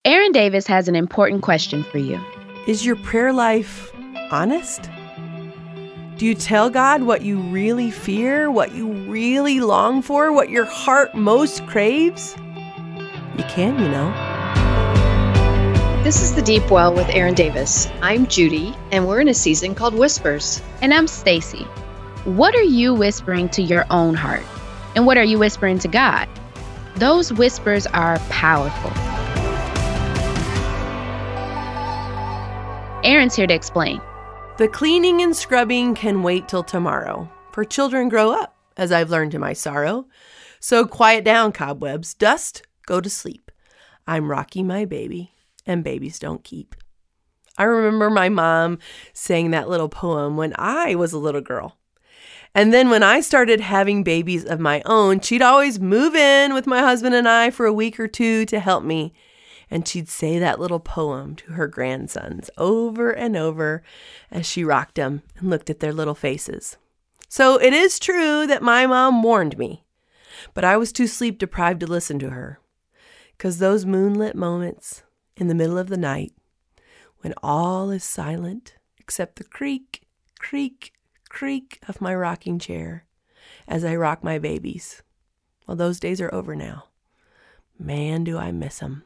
Aaron Davis has an important question for you. Is your prayer life honest? Do you tell God what you really fear, what you really long for, what your heart most craves? You can, you know. This is The Deep Well with Aaron Davis. I'm Judy, and we're in a season called Whispers. And I'm Stacy. What are you whispering to your own heart? And what are you whispering to God? Those whispers are powerful. Aaron's here to explain. The cleaning and scrubbing can wait till tomorrow, for children grow up, as I've learned to my sorrow. So quiet down, cobwebs, dust, go to sleep. I'm rocking my baby, and babies don't keep. I remember my mom saying that little poem when I was a little girl. And then when I started having babies of my own, she'd always move in with my husband and I for a week or two to help me. And she'd say that little poem to her grandsons over and over as she rocked them and looked at their little faces. So it is true that my mom warned me, but I was too sleep deprived to listen to her. 'Cause those moonlit moments in the middle of the night, when all is silent except the creak, creak, creak of my rocking chair as I rock my babies, well, those days are over now. Man, do I miss them.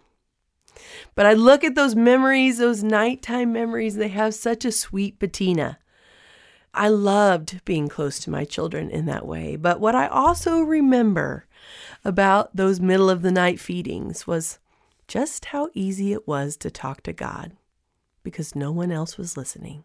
But I look at those memories, those nighttime memories, they have such a sweet patina. I loved being close to my children in that way. But what I also remember about those middle of the night feedings was just how easy it was to talk to God because no one else was listening.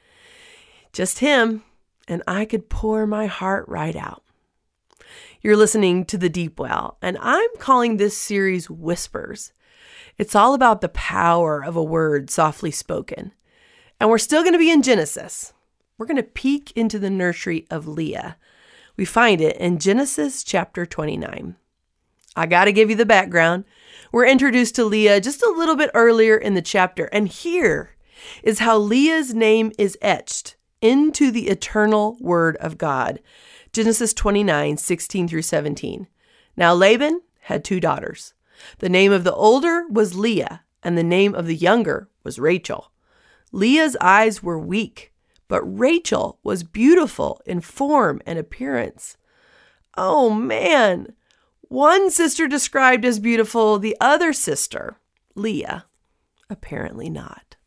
Just Him, and I could pour my heart right out. You're listening to The Deep Well, and I'm calling this series Whispers. It's all about the power of a word softly spoken. And we're still going to be in Genesis. We're going to peek into the nursery of Leah. We find it in Genesis chapter 29. I got to give you the background. We're introduced to Leah just a little bit earlier in the chapter. And here is how Leah's name is etched into the eternal word of God. Genesis 29, 16 through 17. Now Laban had 2 daughters. The name of the older was Leah, and the name of the younger was Rachel. Leah's eyes were weak, but Rachel was beautiful in form and appearance. Oh man! One sister described as beautiful, the other sister, Leah, apparently not.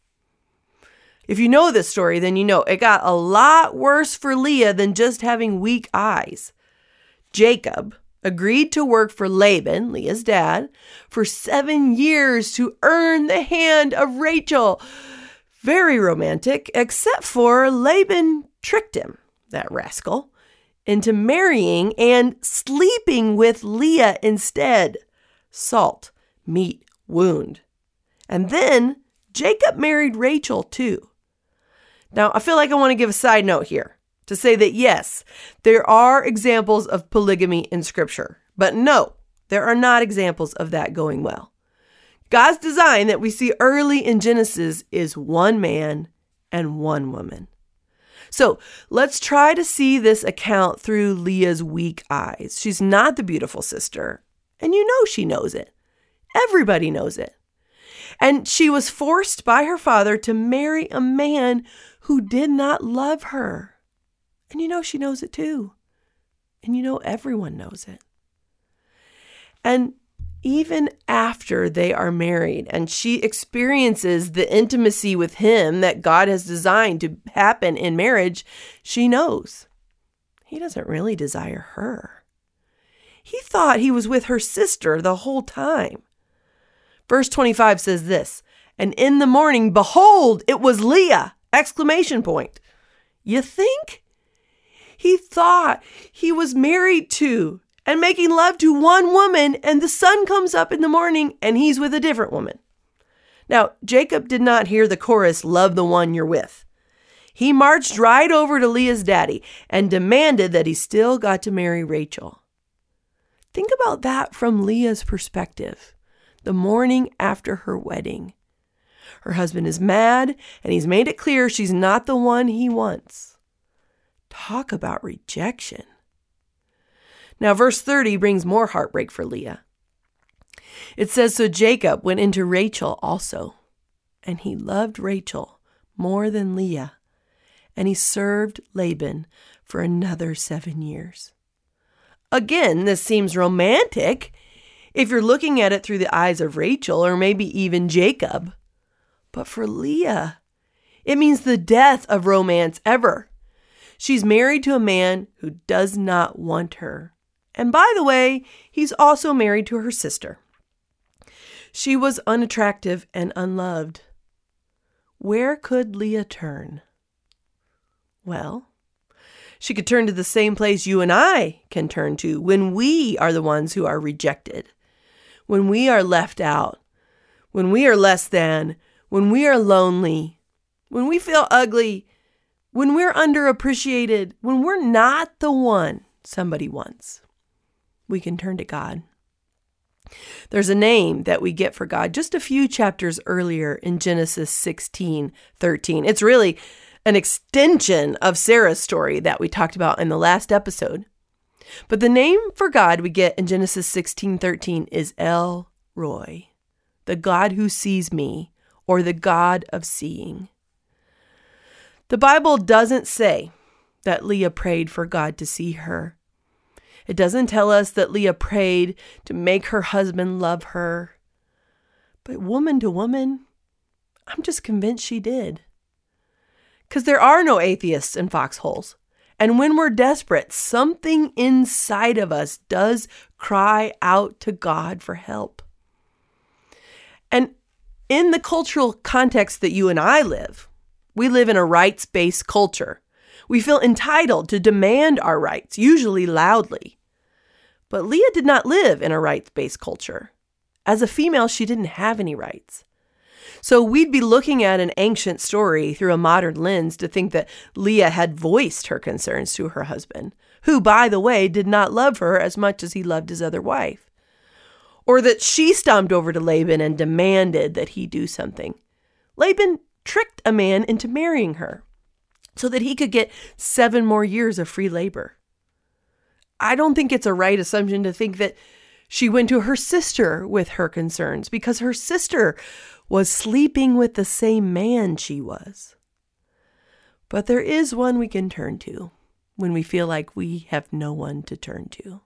If you know this story, then you know it got a lot worse for Leah than just having weak eyes. Jacob agreed to work for Laban, Leah's dad, for 7 years to earn the hand of Rachel. Very romantic, except for Laban tricked him, that rascal, into marrying and sleeping with Leah instead. Salt, meat, wound. And then Jacob married Rachel too. Now, I feel like I want to give a side note here to say that yes, there are examples of polygamy in Scripture, but no, there are not examples of that going well. God's design that we see early in Genesis is one man and one woman. So let's try to see this account through Leah's weak eyes. She's not the beautiful sister, and you know she knows it. Everybody knows it. And she was forced by her father to marry a man who did not love her. And you know she knows it too. And you know everyone knows it. And even after they are married and she experiences the intimacy with him that God has designed to happen in marriage, she knows he doesn't really desire her. He thought he was with her sister the whole time. Verse 25 says this, "And in the morning, behold, it was Leah!" Exclamation point. You think? He thought he was married to and making love to one woman, and the sun comes up in the morning and he's with a different woman. Now, Jacob did not hear the chorus, "Love the one you're with." He marched right over to Leah's daddy and demanded that he still got to marry Rachel. Think about that from Leah's perspective. The morning after her wedding. Her husband is mad, and he's made it clear she's not the one he wants. Talk about rejection. Now, verse 30 brings more heartbreak for Leah. It says, so Jacob went into Rachel also, and he loved Rachel more than Leah, and he served Laban for another 7 years. Again, this seems romantic if you're looking at it through the eyes of Rachel or maybe even Jacob. But for Leah, it means the death of romance ever. She's married to a man who does not want her. And by the way, he's also married to her sister. She was unattractive and unloved. Where could Leah turn? Well, she could turn to the same place you and I can turn to when we are the ones who are rejected, when we are left out, when we are less than, when we are lonely, when we feel ugly, when we're underappreciated, when we're not the one somebody wants. We can turn to God. There's a name that we get for God just a few chapters earlier in Genesis 16:13. It's really an extension of Sarah's story that we talked about in the last episode. But the name for God we get in Genesis 16:13 is El Roi, the God who sees me, or the God of seeing. The Bible doesn't say that Leah prayed for God to see her. It doesn't tell us that Leah prayed to make her husband love her. But woman to woman, I'm just convinced she did. Because there are no atheists in foxholes. And when we're desperate, something inside of us does cry out to God for help. And in the cultural context that you and I live, we live in a rights-based culture. We feel entitled to demand our rights, usually loudly. But Leah did not live in a rights-based culture. As a female, she didn't have any rights. So we'd be looking at an ancient story through a modern lens to think that Leah had voiced her concerns to her husband, who, by the way, did not love her as much as he loved his other wife. Or that she stomped over to Laban and demanded that he do something. Laban tricked a man into marrying her so that he could get 7 more years of free labor. I don't think it's a right assumption to think that she went to her sister with her concerns because her sister was sleeping with the same man she was. But there is one we can turn to when we feel like we have no one to turn to.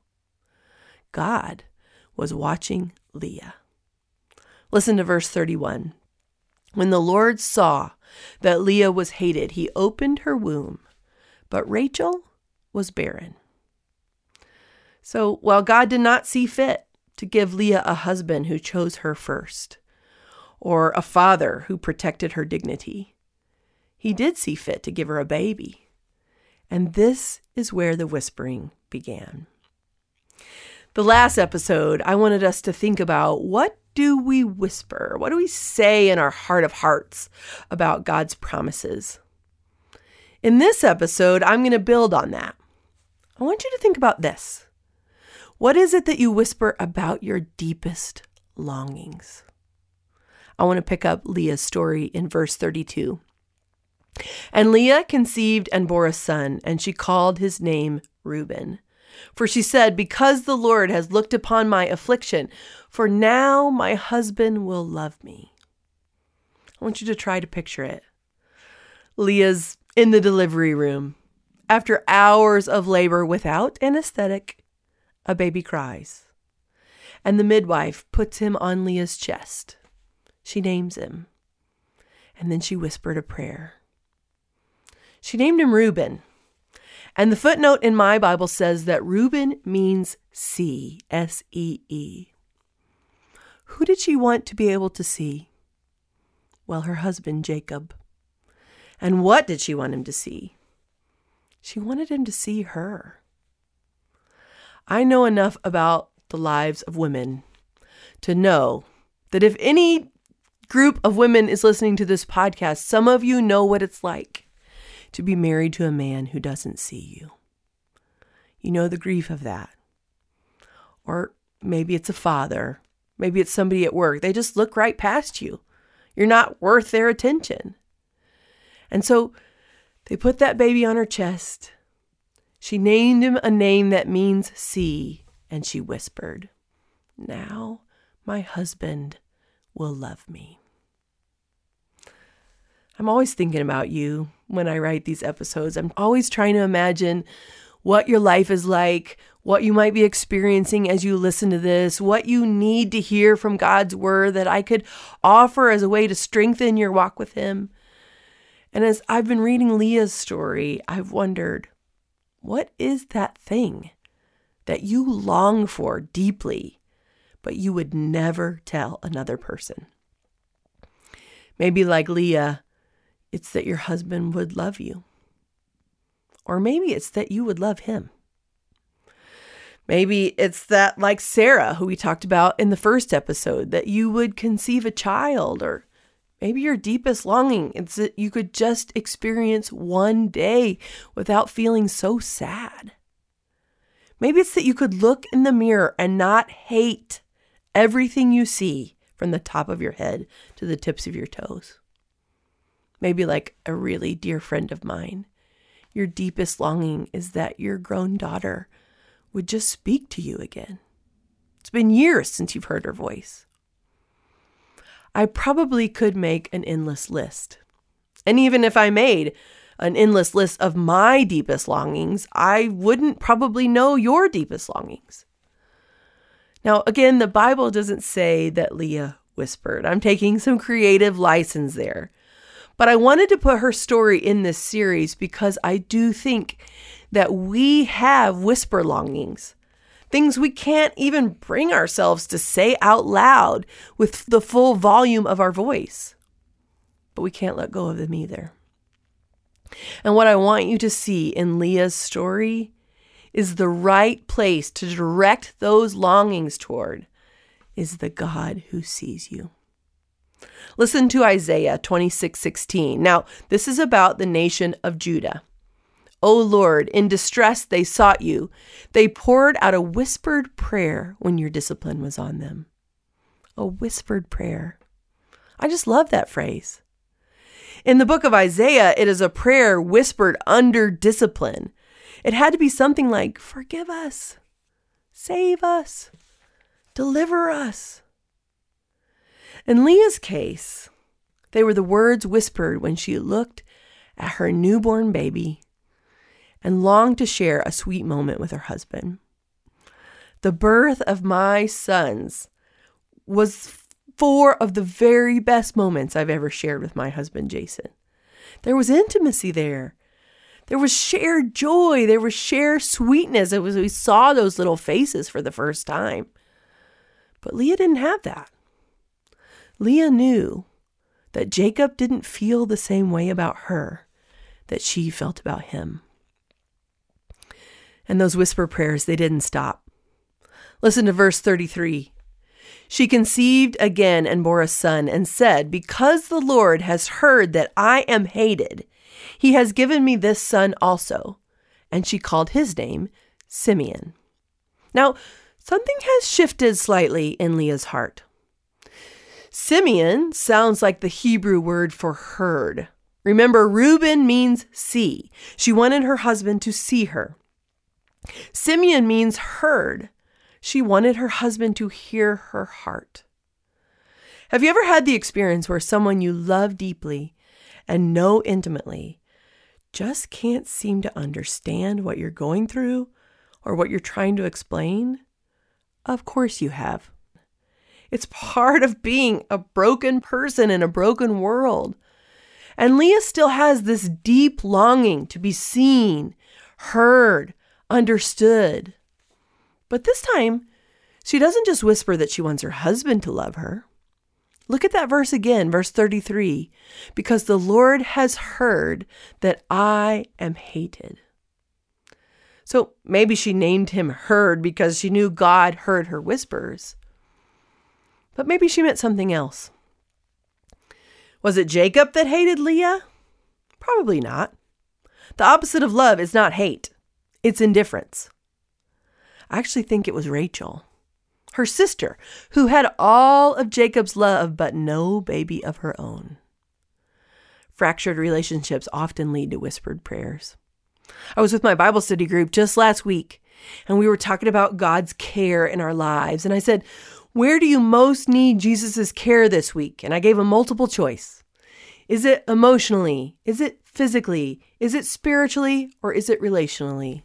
God was watching Leah. Listen to verse 31. When the Lord saw that Leah was hated, he opened her womb, but Rachel was barren. So while God did not see fit to give Leah a husband who chose her first, or a father who protected her dignity, he did see fit to give her a baby. And this is where the whispering began. The last episode, I wanted us to think about, what do we whisper? What do we say in our heart of hearts about God's promises? In this episode, I'm going to build on that. I want you to think about this. What is it that you whisper about your deepest longings? I want to pick up Leah's story in verse 32. And Leah conceived and bore a son, and she called his name Reuben. For she said, because the Lord has looked upon my affliction, for now my husband will love me. I want you to try to picture it. Leah's in the delivery room. After hours of labor without anesthetic, a baby cries. And the midwife puts him on Leah's chest. She names him. And then she whispered a prayer. She named him Reuben. And the footnote in my Bible says that Reuben means see, S-E-E. Who did she want to be able to see? Well, her husband, Jacob. And what did she want him to see? She wanted him to see her. I know enough about the lives of women to know that if any group of women is listening to this podcast, some of you know what it's like to be married to a man who doesn't see you. You know the grief of that. Or maybe it's a father. Maybe it's somebody at work. They just look right past you. You're not worth their attention. And so they put that baby on her chest. She named him a name that means see, and she whispered, now my husband will love me. I'm always thinking about you when I write these episodes. I'm always trying to imagine what your life is like, what you might be experiencing as you listen to this, what you need to hear from God's word that I could offer as a way to strengthen your walk with him. And as I've been reading Leah's story, I've wondered, what is that thing that you long for deeply, but you would never tell another person? Maybe like Leah, it's that your husband would love you. Or maybe it's that you would love him. Maybe it's that, like Sarah, who we talked about in the first episode, that you would conceive a child. Or maybe your deepest longing is that you could just experience one day without feeling so sad. Maybe it's that you could look in the mirror and not hate everything you see from the top of your head to the tips of your toes. Maybe like a really dear friend of mine, your deepest longing is that your grown daughter would just speak to you again. It's been years since you've heard her voice. I probably could make an endless list. And even if I made an endless list of my deepest longings, I wouldn't probably know your deepest longings. Now, again, the Bible doesn't say that Leah whispered. I'm taking some creative license there. But I wanted to put her story in this series because I do think that we have whisper longings, things we can't even bring ourselves to say out loud with the full volume of our voice. But we can't let go of them either. And what I want you to see in Leah's story is the right place to direct those longings toward is the God who sees you. Listen to Isaiah 26:16. Now, this is about the nation of Judah. O Lord, in distress they sought you. They poured out a whispered prayer when your discipline was on them. A whispered prayer. I just love that phrase. In the book of Isaiah, it is a prayer whispered under discipline. It had to be something like, forgive us, save us, deliver us. In Leah's case, they were the words whispered when she looked at her newborn baby and longed to share a sweet moment with her husband. The birth of my sons was 4 of the very best moments I've ever shared with my husband, Jason. There was intimacy there. There was shared joy. There was shared sweetness. We saw those little faces for the first time. But Leah didn't have that. Leah knew that Jacob didn't feel the same way about her that she felt about him. And those whisper prayers, they didn't stop. Listen to verse 33. She conceived again and bore a son and said, because the Lord has heard that I am hated, he has given me this son also. And she called his name Simeon. Now, something has shifted slightly in Leah's heart. Simeon sounds like the Hebrew word for heard. Remember, Reuben means see. She wanted her husband to see her. Simeon means heard. She wanted her husband to hear her heart. Have you ever had the experience where someone you love deeply and know intimately just can't seem to understand what you're going through or what you're trying to explain? Of course you have. It's part of being a broken person in a broken world. And Leah still has this deep longing to be seen, heard, understood. But this time, she doesn't just whisper that she wants her husband to love her. Look at that verse again, verse 33. Because the Lord has heard that I am hated. So maybe she named him Heard because she knew God heard her whispers. But maybe she meant something else. Was it Jacob that hated Leah? Probably not. The opposite of love is not hate. It's indifference. I actually think it was Rachel, her sister, who had all of Jacob's love but no baby of her own. Fractured relationships often lead to whispered prayers. I was with my Bible study group just last week, and we were talking about God's care in our lives. And I said, Where do you most need Jesus' care this week? And I gave a multiple choice. Is it emotionally? Is it physically? Is it spiritually? Or is it relationally?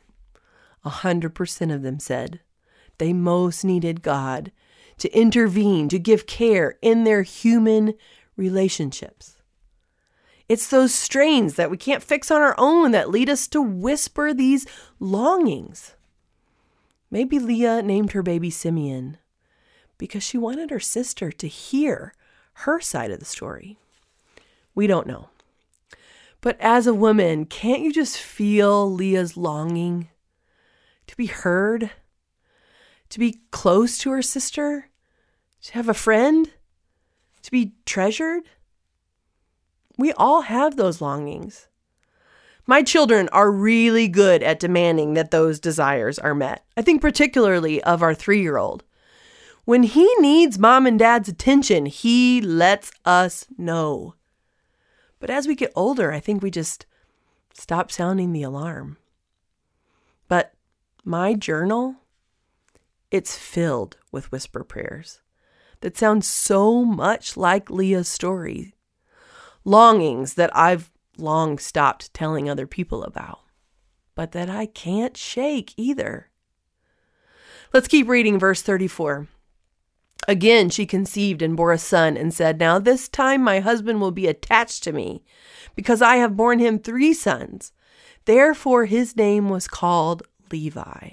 100% of them said they most needed God to intervene, to give care in their human relationships. It's those strains that we can't fix on our own that lead us to whisper these longings. Maybe Leah named her baby Simeon because she wanted her sister to hear her side of the story. We don't know. But as a woman, can't you just feel Leah's longing to be heard, to be close to her sister, to have a friend, to be treasured? We all have those longings. My children are really good at demanding that those desires are met. I think particularly of our 3-year-old. When he needs mom and dad's attention, he lets us know. But as we get older, I think we just stop sounding the alarm. But my journal, it's filled with whisper prayers that sound so much like Leah's story. Longings that I've long stopped telling other people about, but that I can't shake either. Let's keep reading verse 34. Again, she conceived and bore a son and said, now this time my husband will be attached to me because I have borne him 3 sons. Therefore his name was called Levi.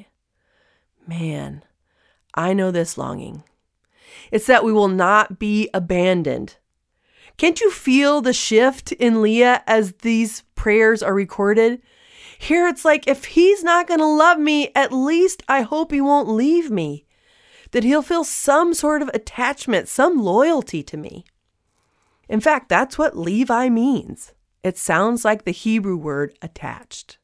Man, I know this longing. It's that we will not be abandoned. Can't you feel the shift in Leah as these prayers are recorded? Here it's like, if he's not going to love me, at least I hope he won't leave me. That he'll feel some sort of attachment, some loyalty to me. In fact, that's what Levi means. It sounds like the Hebrew word attached.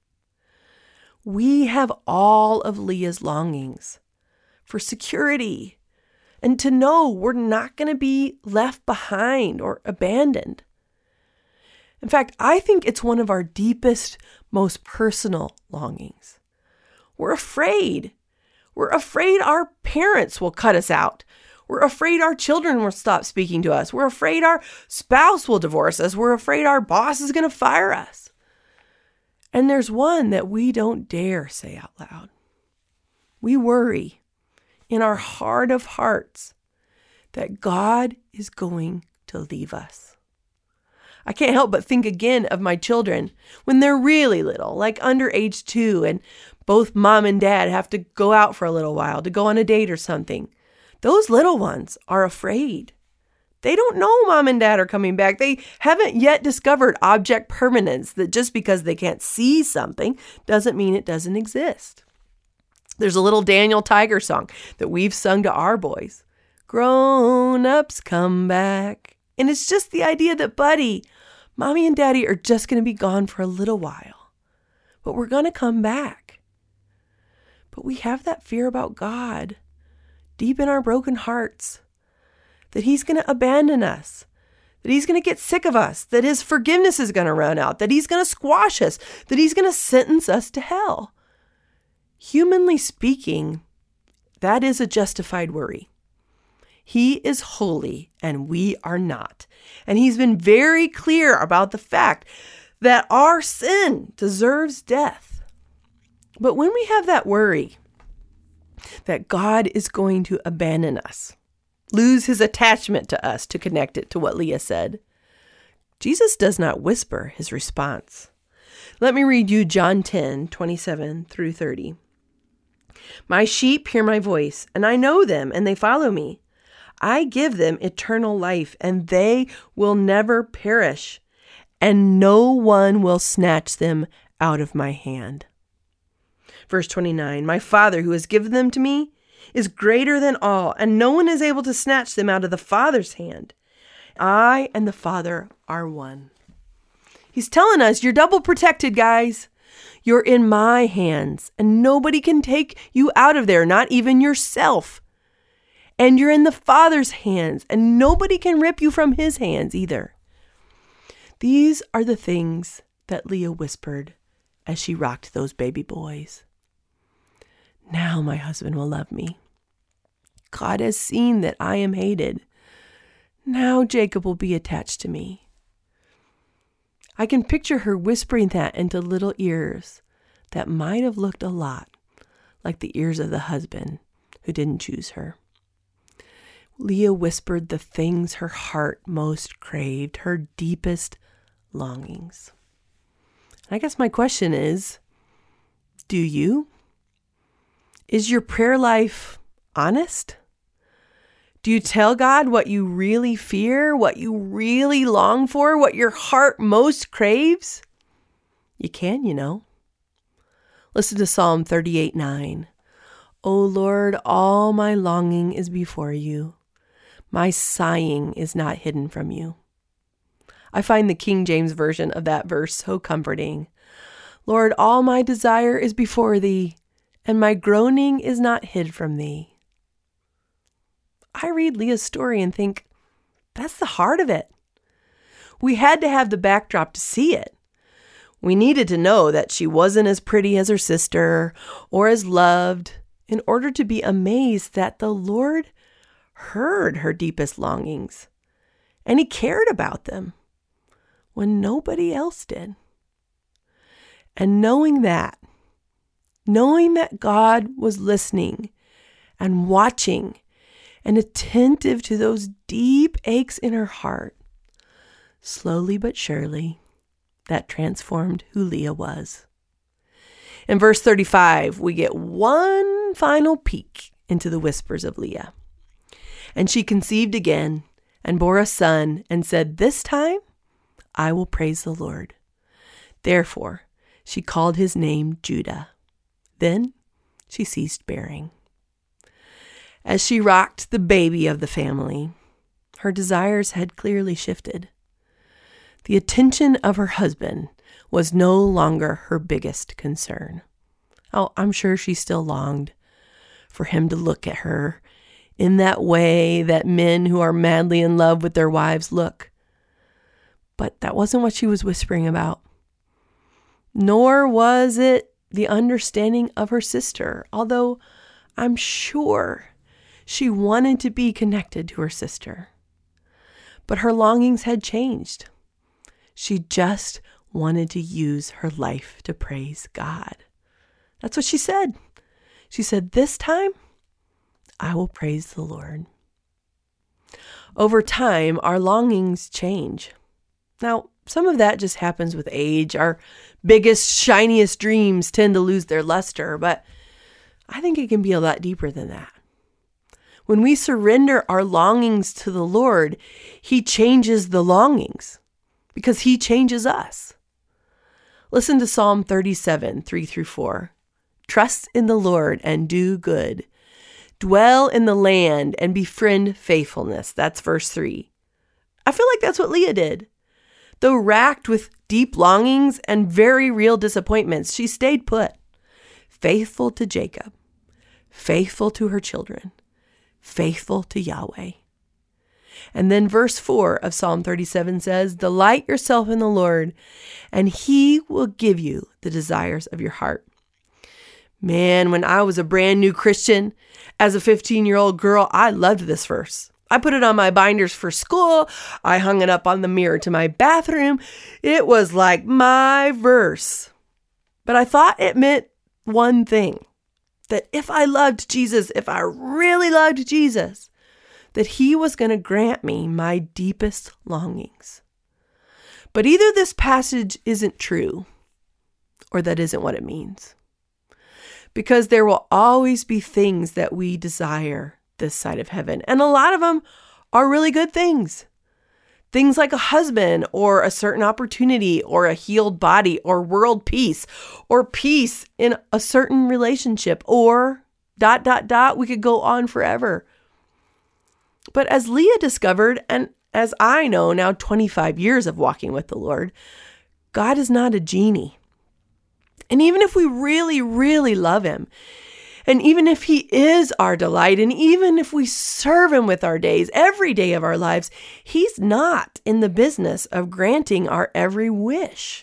We have all of Leah's longings for security, and to know we're not going to be left behind or abandoned. In fact, I think it's one of our deepest, most personal longings. We're afraid. We're afraid our parents will cut us out. We're afraid our children will stop speaking to us. We're afraid our spouse will divorce us. We're afraid our boss is going to fire us. And there's one that we don't dare say out loud. We worry in our heart of hearts that God is going to leave us. I can't help but think again of my children when they're really little, like under age 2, and both mom and dad have to go out for a little while to go on a date or something. Those little ones are afraid. They don't know mom and dad are coming back. They haven't yet discovered object permanence, that just because they can't see something doesn't mean it doesn't exist. There's a little Daniel Tiger song that we've sung to our boys. Grown-ups come back. And it's just the idea that, buddy, mommy and daddy are just going to be gone for a little while. But we're going to come back. But we have that fear about God deep in our broken hearts. That he's going to abandon us. That he's going to get sick of us. That his forgiveness is going to run out. That he's going to squash us. That he's going to sentence us to hell. Humanly speaking, that is a justified worry. He is holy and we are not. And he's been very clear about the fact that our sin deserves death. But when we have that worry that God is going to abandon us, lose his attachment to us, to connect it to what Leah said, Jesus does not whisper his response. Let me read you John 10:27-30. My sheep hear my voice, and I know them, and they follow me. I give them eternal life, and they will never perish, and no one will snatch them out of my hand. Verse 29, my Father who has given them to me is greater than all, and no one is able to snatch them out of the Father's hand. I and the Father are one. He's telling us, you're double protected, guys. You're in my hands, and nobody can take you out of there, not even yourself. And you're in the Father's hands, and nobody can rip you from his hands either. These are the things that Leah whispered as she rocked those baby boys. Now my husband will love me. God has seen that I am hated. Now Jacob will be attached to me. I can picture her whispering that into little ears that might have looked a lot like the ears of the husband who didn't choose her. Leah whispered the things her heart most craved, her deepest longings. I guess my question is, do you? Is your prayer life honest? Do you tell God what you really fear, what you really long for, what your heart most craves? You can, you know. Listen to Psalm 38:9. O Lord, all my longing is before you. My sighing is not hidden from you. I find the King James Version of that verse so comforting. Lord, all my desire is before thee, and my groaning is not hid from thee. I read Leah's story and think, that's the heart of it. We had to have the backdrop to see it. We needed to know that she wasn't as pretty as her sister or as loved in order to be amazed that the Lord heard her deepest longings and he cared about them when nobody else did. And knowing that God was listening and watching and attentive to those deep aches in her heart, slowly but surely, that transformed who Leah was. In verse 35, we get one final peek into the whispers of Leah. And she conceived again and bore a son and said, this time I will praise the Lord. Therefore, she called his name Judah. Then she ceased bearing. As she rocked the baby of the family, her desires had clearly shifted. The attention of her husband was no longer her biggest concern. Oh, I'm sure she still longed for him to look at her in that way that men who are madly in love with their wives look. But that wasn't what she was whispering about. Nor was it the understanding of her sister, although I'm sure she wanted to be connected to her sister. But her longings had changed. She just wanted to use her life to praise God. That's what she said. She said, this time, I will praise the Lord. Over time, our longings change. Now, some of that just happens with age. Our biggest, shiniest dreams tend to lose their luster, but I think it can be a lot deeper than that. When we surrender our longings to the Lord, He changes the longings because He changes us. Listen to Psalm 37, 3-4. Trust in the Lord and do good. Dwell in the land and befriend faithfulness. That's verse 3. I feel like that's what Leah did. Though racked with deep longings and very real disappointments, she stayed put. Faithful to Jacob, faithful to her children, faithful to Yahweh. And then verse 4 of Psalm 37 says, delight yourself in the Lord, and He will give you the desires of your heart. Man, when I was a brand new Christian, as a 15-year-old girl, I loved this verse. I put it on my binders for school. I hung it up on the mirror to my bathroom. It was like my verse. But I thought it meant one thing, that if I loved Jesus, if I really loved Jesus, that He was going to grant me my deepest longings. But either this passage isn't true, or that isn't what it means. Because there will always be things that we desire this side of heaven. And a lot of them are really good things. Things like a husband or a certain opportunity or a healed body or world peace or peace in a certain relationship or ... We could go on forever. But as Leah discovered, and as I know now 25 years of walking with the Lord, God is not a genie. And even if we really, really love Him, and even if He is our delight, and even if we serve Him with our days, every day of our lives, He's not in the business of granting our every wish.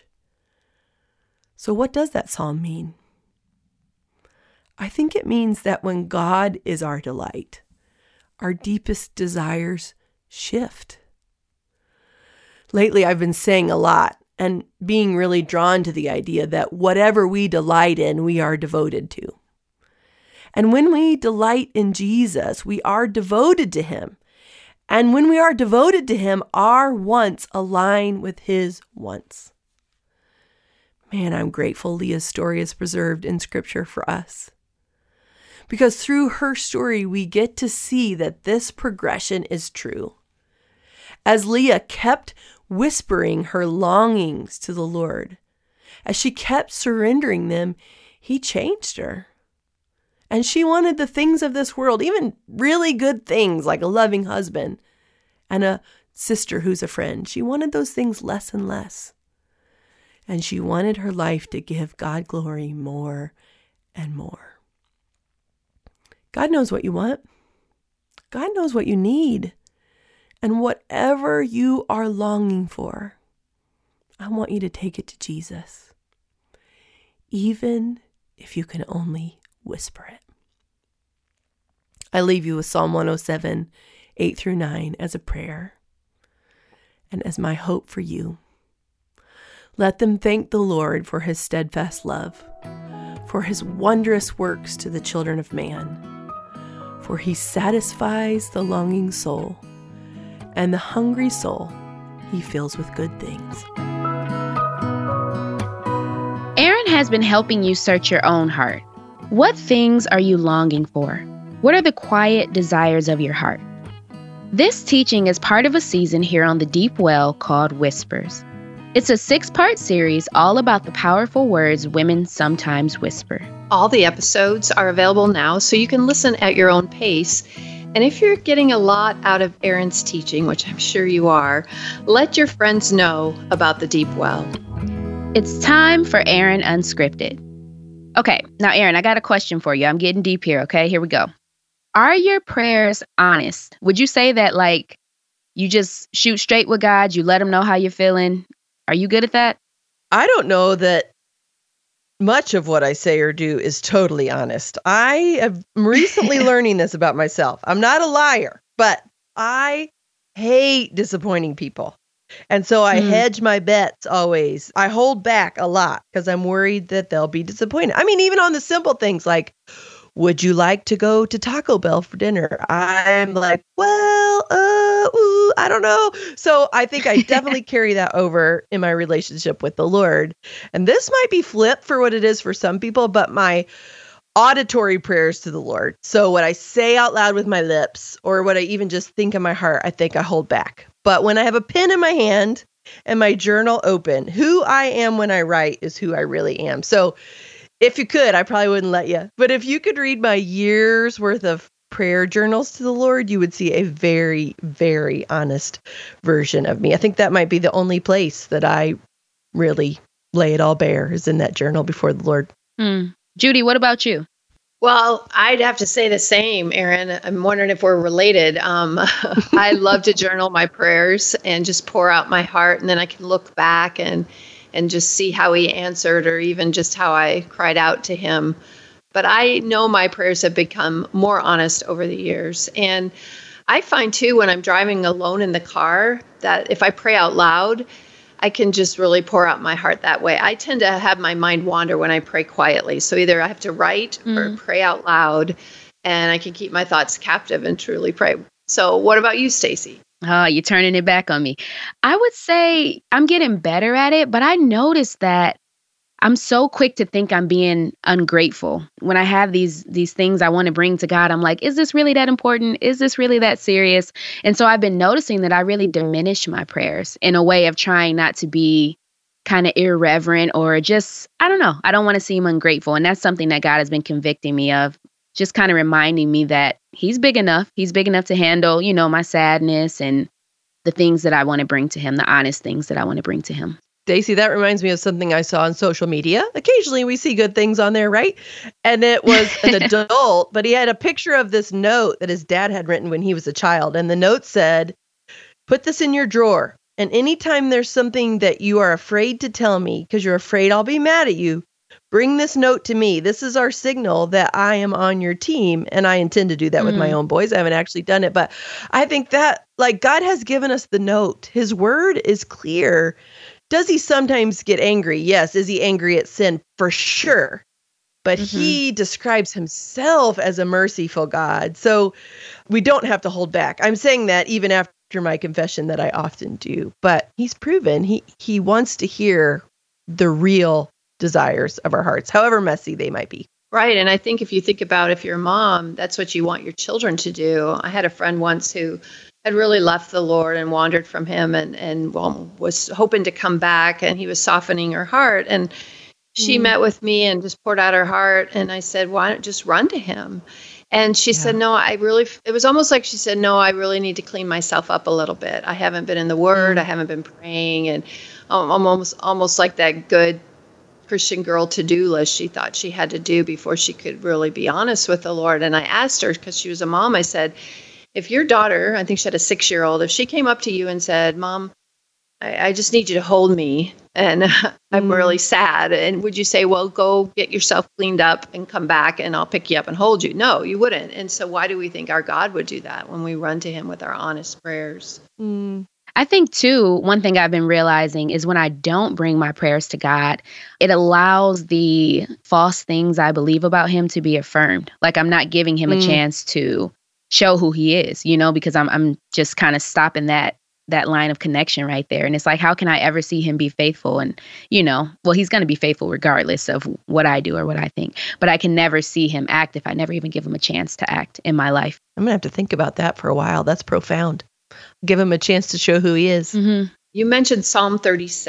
So what does that psalm mean? I think it means that when God is our delight, our deepest desires shift. Lately, I've been saying a lot and being really drawn to the idea that whatever we delight in, we are devoted to. And when we delight in Jesus, we are devoted to him. And when we are devoted to him, our wants align with his wants. Man, I'm grateful Leah's story is preserved in Scripture for us. Because through her story, we get to see that this progression is true. As Leah kept whispering her longings to the Lord, as she kept surrendering them, he changed her. And she wanted the things of this world, even really good things like a loving husband and a sister who's a friend. She wanted those things less and less. And she wanted her life to give God glory more and more. God knows what you want. God knows what you need. And whatever you are longing for, I want you to take it to Jesus, even if you can only whisper it. I leave you with Psalm 107, 8-9 as a prayer and as my hope for you. Let them thank the Lord for his steadfast love, for his wondrous works to the children of man. For he satisfies the longing soul, and the hungry soul he fills with good things. Erin has been helping you search your own heart. What things are you longing for? What are the quiet desires of your heart? This teaching is part of a season here on the Deep Well called Whispers. It's a 6-part series all about the powerful words women sometimes whisper. All the episodes are available now, so you can listen at your own pace. And if you're getting a lot out of Erin's teaching, which I'm sure you are, let your friends know about the Deep Well. It's time for Erin Unscripted. Okay, now Erin, I got a question for you. I'm getting deep here, okay? Here we go. Are your prayers honest? Would you say that like you just shoot straight with God, you let him know how you're feeling? Are you good at that? I don't know that much of what I say or do is totally honest. I am recently learning this about myself. I'm not a liar, but I hate disappointing people. And so I hedge my bets always. I hold back a lot because I'm worried that they'll be disappointed. I mean, even on the simple things like, would you like to go to Taco Bell for dinner? I'm like, well, I don't know. So I think I definitely carry that over in my relationship with the Lord. And this might be flipped for what it is for some people, but my auditory prayers to the Lord. So what I say out loud with my lips or what I even just think in my heart, I think I hold back. But when I have a pen in my hand and my journal open, who I am when I write is who I really am. So if you could, I probably wouldn't let you. But if you could read my years worth of prayer journals to the Lord, you would see a very, very honest version of me. I think that might be the only place that I really lay it all bare is in that journal before the Lord. Judy, what about you? Well, I'd have to say the same, Erin. I'm wondering if we're related. I love to journal my prayers and just pour out my heart, and then I can look back and just see how he answered or even just how I cried out to him. But I know my prayers have become more honest over the years. And I find, too, when I'm driving alone in the car, that if I pray out loud, I can just really pour out my heart that way. I tend to have my mind wander when I pray quietly. So either I have to write or pray out loud, and I can keep my thoughts captive and truly pray. So what about you, Stacy? Oh, you're turning it back on me. I would say I'm getting better at it, but I noticed that I'm so quick to think I'm being ungrateful. When I have these things I want to bring to God, I'm like, is this really that important? Is this really that serious? And so I've been noticing that I really diminish my prayers in a way of trying not to be kind of irreverent or just, I don't know. I don't want to seem ungrateful. And that's something that God has been convicting me of, just kind of reminding me that he's big enough. He's big enough to handle, my sadness and the things that I want to bring to him, the honest things that I want to bring to him. Daisy, that reminds me of something I saw on social media. Occasionally we see good things on there, right? And it was an adult, but he had a picture of this note that his dad had written when he was a child. And the note said, put this in your drawer. And anytime there's something that you are afraid to tell me because you're afraid I'll be mad at you, bring this note to me. This is our signal that I am on your team. And I intend to do that with my own boys. I haven't actually done it, but I think that like God has given us the note. His word is clear. Does he sometimes get angry? Yes. Is he angry at sin? For sure. But he describes himself as a merciful God. So we don't have to hold back. I'm saying that even after my confession that I often do. But he's proven he wants to hear the real desires of our hearts, however messy they might be. Right. And I think if you think about if you're a mom, that's what you want your children to do. I had a friend once who had really left the Lord and wandered from him and was hoping to come back, and he was softening her heart. And she met with me and just poured out her heart. And I said, why don't just run to him? And she said, no, it was almost like she said, no, I really need to clean myself up a little bit. I haven't been in the Word. I haven't been praying. And I'm almost like that good Christian girl to-do list she thought she had to do before she could really be honest with the Lord. And I asked her, because she was a mom, I said, if your daughter, I think she had a 6-year-old, if she came up to you and said, Mom, I just need you to hold me, and I'm really sad. And would you say, well, go get yourself cleaned up and come back and I'll pick you up and hold you? No, you wouldn't. And so why do we think our God would do that when we run to him with our honest prayers? I think, too, one thing I've been realizing is when I don't bring my prayers to God, it allows the false things I believe about him to be affirmed. Like I'm not giving him a chance to show who he is, because I'm just kind of stopping that line of connection right there. And it's like, how can I ever see him be faithful? And, well, he's going to be faithful regardless of what I do or what I think. But I can never see him act if I never even give him a chance to act in my life. I'm going to have to think about that for a while. That's profound. Give him a chance to show who he is. You mentioned Psalm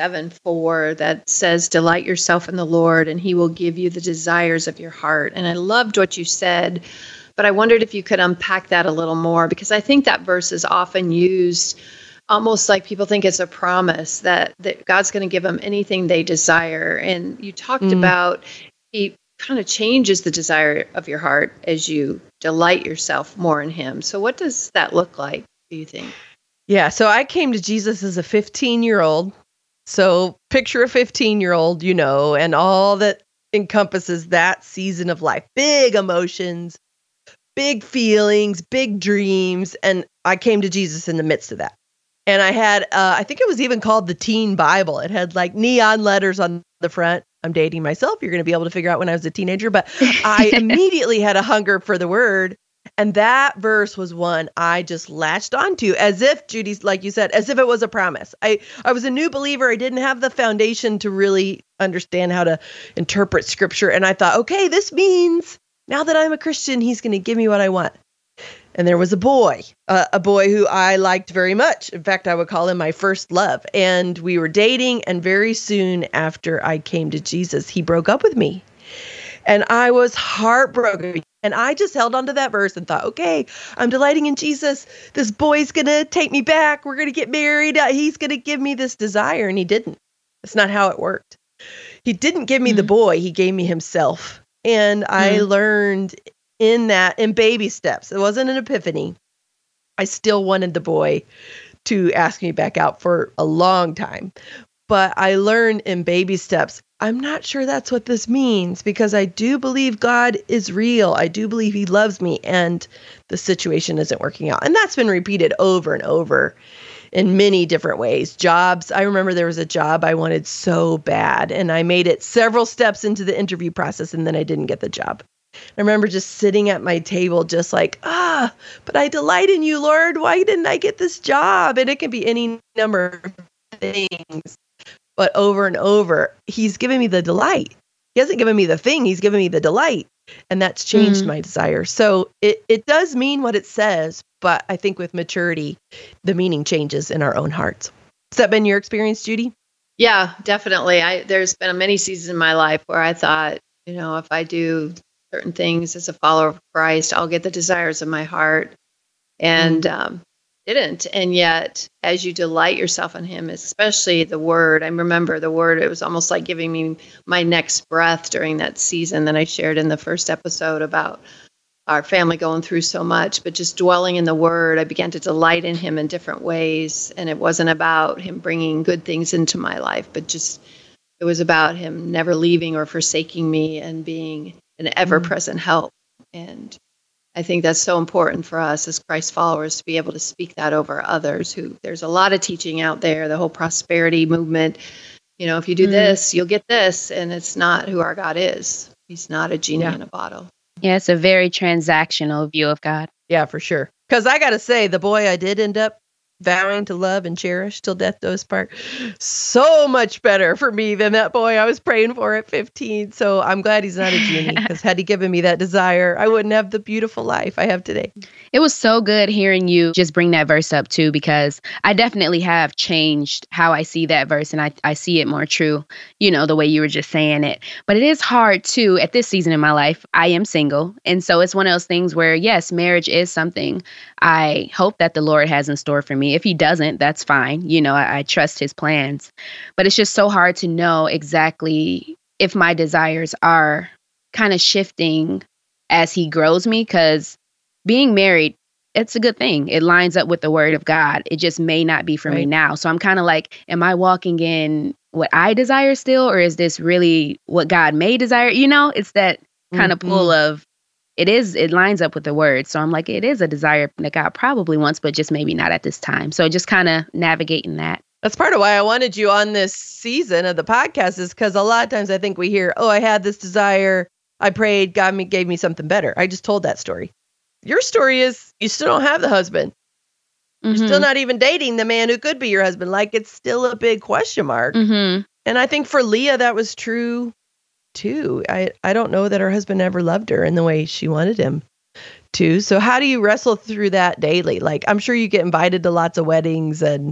37:4 that says, delight yourself in the Lord and he will give you the desires of your heart. And I loved what you said, but I wondered if you could unpack that a little more, because I think that verse is often used almost like people think it's a promise that God's going to give them anything they desire. And you talked about he kind of changes the desire of your heart as you delight yourself more in him. So what does that look like, do you think? Yeah, so I came to Jesus as a 15-year-old. So picture a 15-year-old, and all that encompasses that season of life. Big emotions, big feelings, big dreams. And I came to Jesus in the midst of that. And I had, I think it was even called the Teen Bible. It had like neon letters on the front. I'm dating myself. You're going to be able to figure out when I was a teenager. But I immediately had a hunger for the word. And that verse was one I just latched onto as if, Judy, like you said, as if it was a promise. I was a new believer. I didn't have the foundation to really understand how to interpret scripture. And I thought, okay, this means now that I'm a Christian, he's going to give me what I want. And there was a boy who I liked very much. In fact, I would call him my first love. And we were dating. And very soon after I came to Jesus, he broke up with me. And I was heartbroken. And I just held on to that verse and thought, okay, I'm delighting in Jesus. This boy's going to take me back. We're going to get married. He's going to give me this desire. And he didn't. That's not how it worked. He didn't give me the boy. He gave me himself. And I learned in baby steps. It wasn't an epiphany. I still wanted the boy to ask me back out for a long time. But I learned in baby steps, I'm not sure that's what this means, because I do believe God is real. I do believe he loves me, and the situation isn't working out. And that's been repeated over and over in many different ways. Jobs. I remember there was a job I wanted so bad, and I made it several steps into the interview process, and then I didn't get the job. I remember just sitting at my table, just like, but I delight in you, Lord. Why didn't I get this job? And it can be any number of things. But over and over, he's given me the delight. He hasn't given me the thing. He's given me the delight. And that's changed my desire. So it does mean what it says. But I think with maturity, the meaning changes in our own hearts. Has that been your experience, Judy? Yeah, definitely. There's been many seasons in my life where I thought, if I do certain things as a follower of Christ, I'll get the desires of my heart. And didn't. And yet, as you delight yourself in him, especially the word, I remember the word, it was almost like giving me my next breath during that season that I shared in the first episode about our family going through so much, but just dwelling in the word, I began to delight in him in different ways. And it wasn't about him bringing good things into my life, but just It was about him never leaving or forsaking me and being an ever-present help. And I think that's so important for us as Christ followers to be able to speak that over others who there's a lot of teaching out there, the whole prosperity movement. If you do this, you'll get this. And it's not who our God is. He's not a genie in a bottle. Yeah, it's a very transactional view of God. Yeah, for sure. Because I got to say, the boy I did end up vowing to love and cherish till death do us part, so much better for me than that boy I was praying for at 15. So I'm glad he's not a genie, because had he given me that desire, I wouldn't have the beautiful life I have today. It was so good hearing you just bring that verse up too, because I definitely have changed how I see that verse, and I see it more true, the way you were just saying it. But it is hard too at this season in my life. I am single. And so it's one of those things where, yes, marriage is something I hope that the Lord has in store for me. If he doesn't, that's fine. I trust his plans. But it's just so hard to know exactly if my desires are kind of shifting as he grows me, because being married, it's a good thing. It lines up with the word of God. It just may not be for me now. So I'm kind of like, am I walking in what I desire still, or is this really what God may desire? It's that kind of pull of, it lines up with the word. So I'm like, it is a desire that God probably wants, but just maybe not at this time. So just kind of navigating that. That's part of why I wanted you on this season of the podcast, is because a lot of times I think we hear, I had this desire, I prayed, God gave me something better. I just told that story. Your story is you still don't have the husband. You're still not even dating the man who could be your husband. Like, it's still a big question mark. And I think for Leah, that was true too. I don't know that her husband ever loved her in the way she wanted him to. So how do you wrestle through that daily? Like, I'm sure you get invited to lots of weddings and,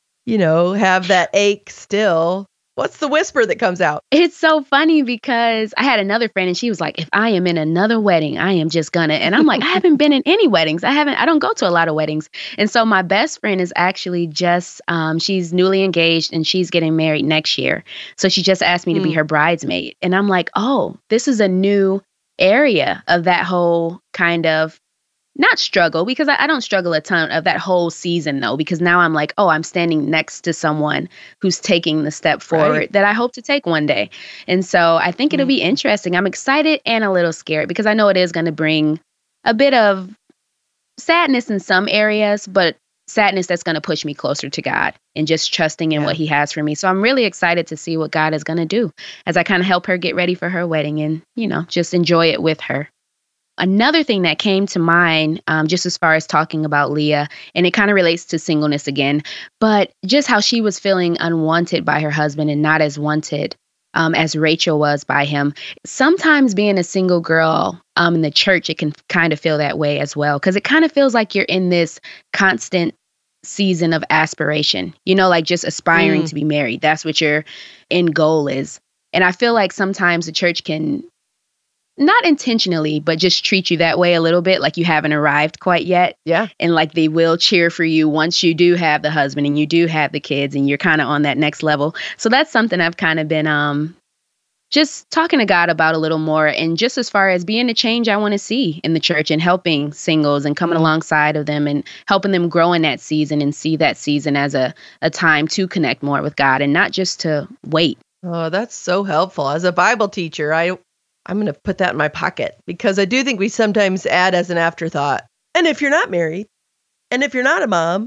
have that ache still. What's the whisper that comes out? It's so funny because I had another friend and she was like, if I am in another wedding, I am just gonna. And I'm like, I haven't been in any weddings. I don't go to a lot of weddings. And so my best friend is actually just, she's newly engaged and she's getting married next year. So she just asked me to be her bridesmaid. And I'm like, oh, this is a new area of that whole kind of, not struggle, because I don't struggle a ton of that whole season though, because now I'm like, I'm standing next to someone who's taking the step forward that I hope to take one day. And so I think it'll be interesting. I'm excited and a little scared, because I know it is going to bring a bit of sadness in some areas, but sadness that's going to push me closer to God and just trusting in what he has for me. So I'm really excited to see what God is going to do as I kind of help her get ready for her wedding and, just enjoy it with her. Another thing that came to mind, just as far as talking about Leah, and it kind of relates to singleness again, but just how she was feeling unwanted by her husband and not as wanted as Rachel was by him. Sometimes being a single girl in the church, it can kind of feel that way as well, because it kind of feels like you're in this constant season of aspiration, like just aspiring to be married. That's what your end goal is. And I feel like sometimes the church can, not intentionally, but just treat you that way a little bit, like you haven't arrived quite yet. Yeah. And like they will cheer for you once you do have the husband and you do have the kids and you're kind of on that next level. So that's something I've kind of been just talking to God about a little more. And just as far as being the change I want to see in the church and helping singles and coming alongside of them and helping them grow in that season and see that season as a time to connect more with God and not just to wait. Oh, that's so helpful. As a Bible teacher, I'm going to put that in my pocket, because I do think we sometimes add as an afterthought, and if you're not married, and if you're not a mom,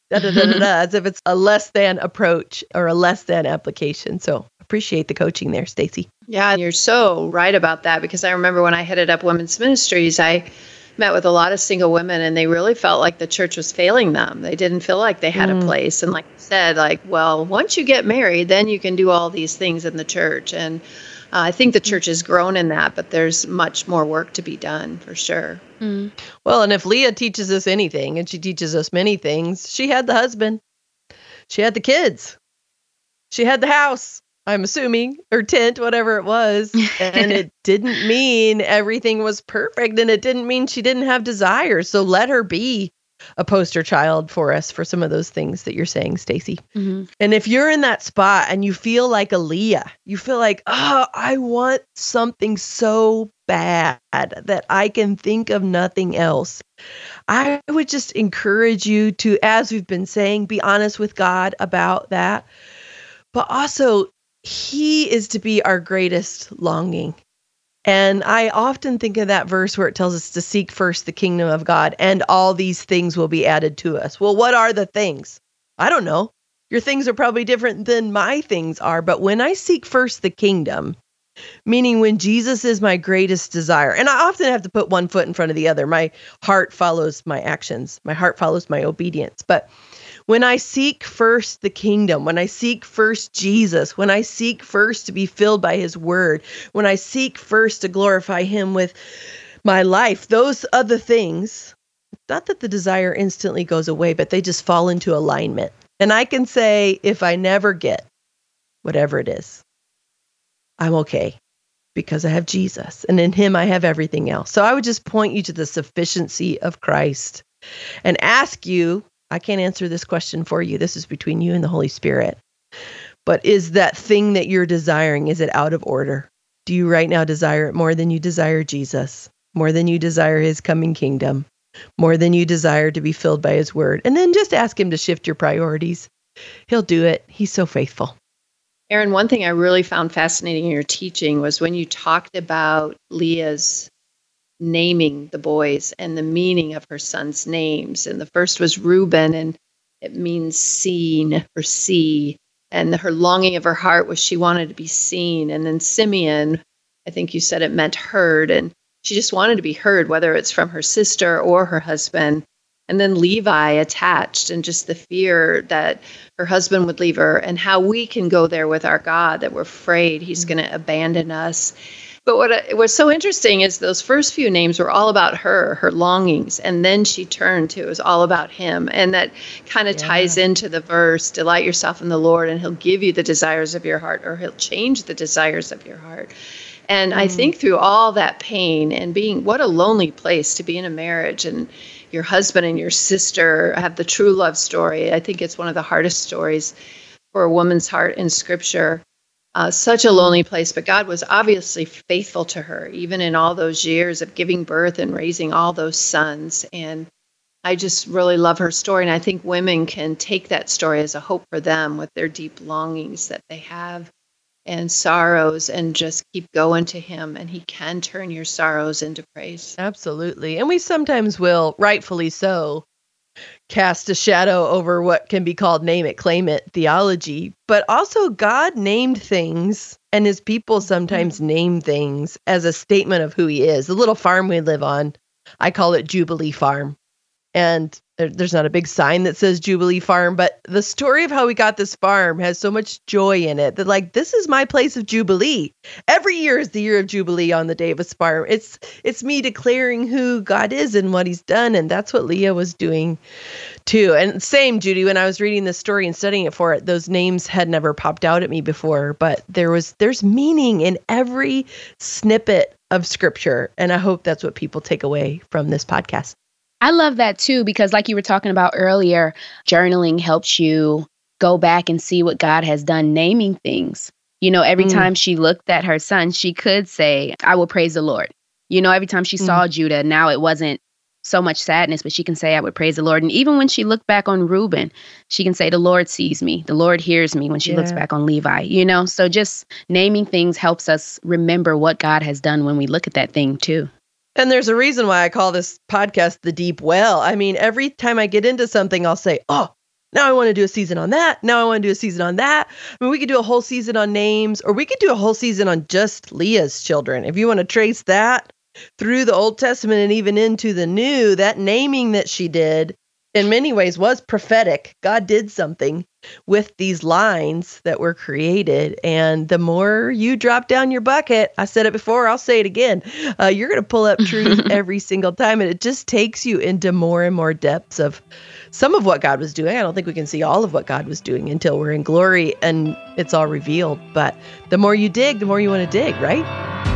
as if it's a less than approach or a less than application. So appreciate the coaching there, Stacy. Yeah, you're so right about that, because I remember when I headed up women's ministries, I met with a lot of single women and they really felt like the church was failing them. They didn't feel like they had a place. And like you said, once you get married, then you can do all these things in the church. And I think the church has grown in that, but there's much more work to be done for sure. Well, and if Leah teaches us anything, and she teaches us many things, she had the husband, she had the kids, she had the house, I'm assuming, or tent, whatever it was. And it didn't mean everything was perfect, and it didn't mean she didn't have desires. So let her be a poster child for us for some of those things that you're saying, Stacy. And if you're in that spot and you feel like a Leah, you feel like, I want something so bad that I can think of nothing else, I would just encourage you to, as we've been saying, be honest with God about that. But also, he is to be our greatest longing. And I often think of that verse where it tells us to seek first the kingdom of God and all these things will be added to us. Well, what are the things? I don't know. Your things are probably different than my things are. But when I seek first the kingdom, meaning when Jesus is my greatest desire, and I often have to put one foot in front of the other. My heart follows my actions. My heart follows my obedience. But when I seek first the kingdom, when I seek first Jesus, when I seek first to be filled by his word, when I seek first to glorify him with my life, those other things, not that the desire instantly goes away, but they just fall into alignment. And I can say, if I never get whatever it is, I'm okay because I have Jesus, and in him I have everything else. So I would just point you to the sufficiency of Christ and ask you, I can't answer this question for you. This is between you and the Holy Spirit. But is that thing that you're desiring, is it out of order? Do you right now desire it more than you desire Jesus? More than you desire his coming kingdom? More than you desire to be filled by his word? And then just ask him to shift your priorities. He'll do it. He's so faithful. Erin, one thing I really found fascinating in your teaching was when you talked about Leah's naming the boys and the meaning of her sons' names. And the first was Reuben, and it means seen or see. And her longing of her heart was she wanted to be seen. And then Simeon, I think you said it meant heard. And she just wanted to be heard, whether it's from her sister or her husband. And then Levi attached, and just the fear that her husband would leave her, and how we can go there with our God, that we're afraid he's going to abandon us. But what's so interesting is those first few names were all about her longings. And then she turned to, it was all about him. And that kind of ties into the verse, delight yourself in the Lord and he'll give you the desires of your heart, or he'll change the desires of your heart. And I think through all that pain and being, what a lonely place to be in a marriage, and your husband and your sister have the true love story. I think it's one of the hardest stories for a woman's heart in Scripture. Such a lonely place, but God was obviously faithful to her, even in all those years of giving birth and raising all those sons. And I just really love her story. And I think women can take that story as a hope for them with their deep longings that they have and sorrows, and just keep going to him, and he can turn your sorrows into praise. Absolutely. And we sometimes will, rightfully so, cast a shadow over what can be called name it, claim it theology. But also God named things, and his people sometimes name things as a statement of who he is. The little farm we live on, I call it Jubilee Farm. And there's not a big sign that says Jubilee Farm, but the story of how we got this farm has so much joy in it that, like, this is my place of Jubilee. Every year is the year of Jubilee on the Davis farm. It's me declaring who God is and what he's done. And that's what Leah was doing too. And same, Judy, when I was reading this story and studying it for it, those names had never popped out at me before, but there's meaning in every snippet of Scripture. And I hope that's what people take away from this podcast. I love that too, because like you were talking about earlier, journaling helps you go back and see what God has done, naming things. You know, every time she looked at her son, she could say, I will praise the Lord. You know, every time she saw Judah, now it wasn't so much sadness, but she can say, I would praise the Lord. And even when she looked back on Reuben, she can say, the Lord sees me. The Lord hears me when she looks back on Levi, you know. So just naming things helps us remember what God has done when we look at that thing too. And there's a reason why I call this podcast The Deep Well. I mean, every time I get into something, I'll say, oh, now I want to do a season on that. Now I want to do a season on that. I mean, we could do a whole season on names, or we could do a whole season on just Leah's children. If you want to trace that through the Old Testament and even into the New, that naming that she did in many ways was prophetic. God did something with these lines that were created. And the more you drop down your bucket, I said it before, I'll say it again, you're going to pull up truth every single time. And it just takes you into more and more depths of some of what God was doing. I don't think we can see all of what God was doing until we're in glory and it's all revealed. But the more you dig, the more you want to dig, right?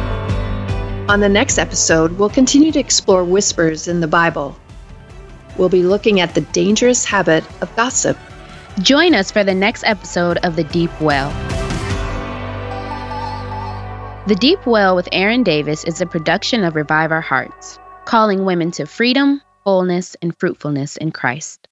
On the next episode, we'll continue to explore whispers in the Bible. We'll be looking at the dangerous habit of gossip. Join us for the next episode of The Deep Well. The Deep Well with Erin Davis is a production of Revive Our Hearts, calling women to freedom, wholeness, and fruitfulness in Christ.